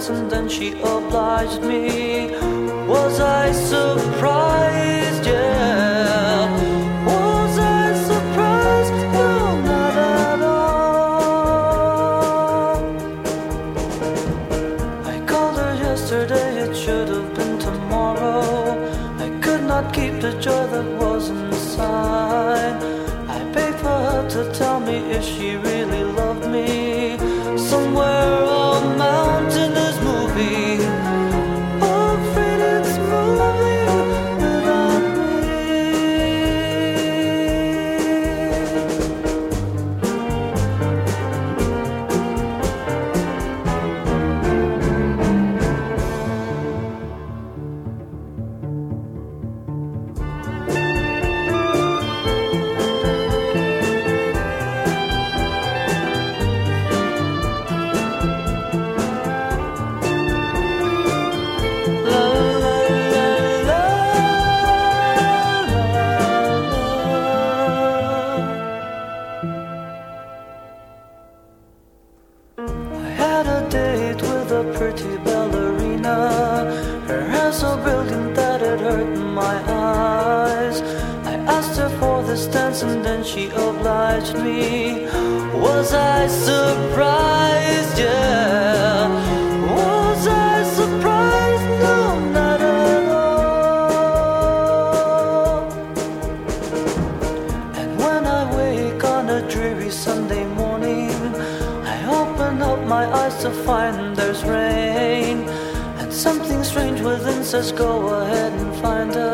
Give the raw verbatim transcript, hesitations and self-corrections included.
dance and then she obliged me. Was I surprised? Yeah. Was I surprised? No, not at all. I called her yesterday, it should have been tomorrow. I could not keep the joy that was inside. I begged for her to tell me if she really loved me. Somewhere a mountainous movie, afraid it's moving without pretty ballerina. Her hair so brilliant that it hurt my eyes. I asked her for this dance and then she obliged me. Was I surprised? Yeah. Was I surprised? No, not at all. And when I wake on a dreary Sunday morning, I open up my eyes to find there's rain, and something strange within says go ahead and find her.